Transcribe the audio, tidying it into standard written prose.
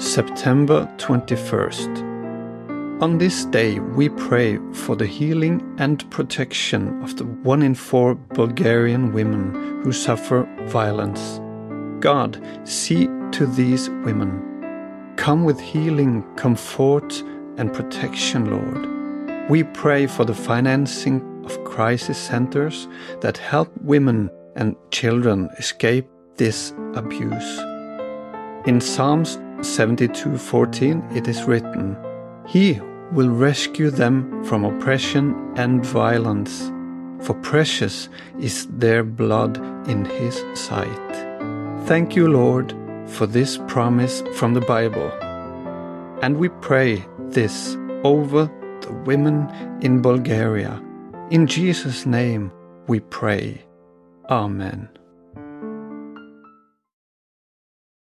September 21st. On this day we pray for the healing and protection of the 1 in 4 Bulgarian women who suffer violence. God, see to these women. Come with healing, comfort and protection, Lord. We pray for the financing of crisis centers that help women and children escape this abuse. In Psalms 72:14 it is written, He will rescue them from oppression and violence, for precious is their blood in His sight. Thank you, Lord, for this promise from the Bible. And we pray this over the women in Bulgaria. In Jesus' name we pray. Amen.